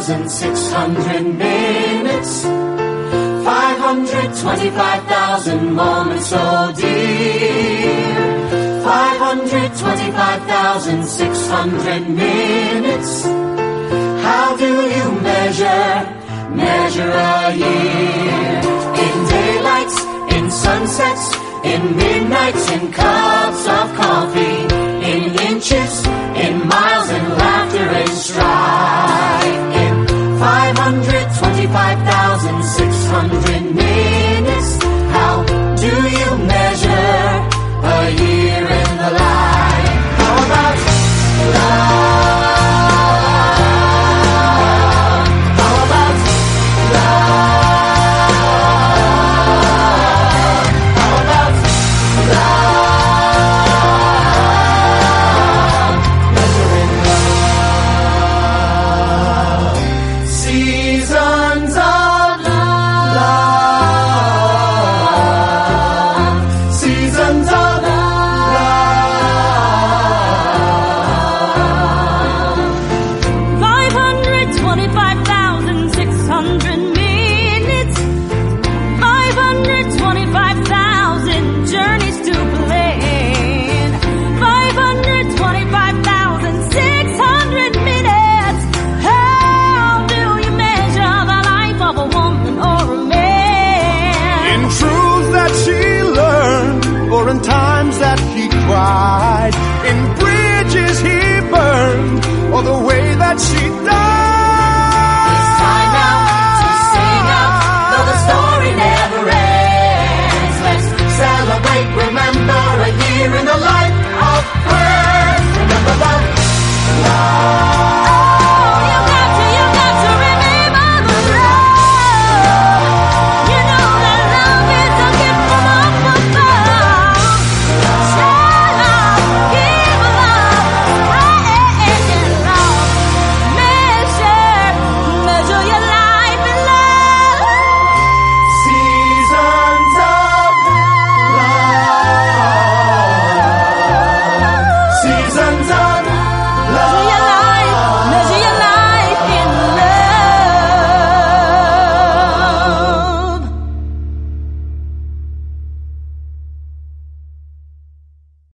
525,600 minutes, 525,000 moments, oh dear. 525,600 minutes. How do you measure a year? In daylights, in sunsets, in midnights, in cups of coffee, in inches, in miles, in laughter and strife. In 525,600 minutes, how do you measure a year in the life? How about love? How about love? How about love? Measuring love. Seasons of love. Seasons of in times that he cried, in bridges he burned, or the way that she died.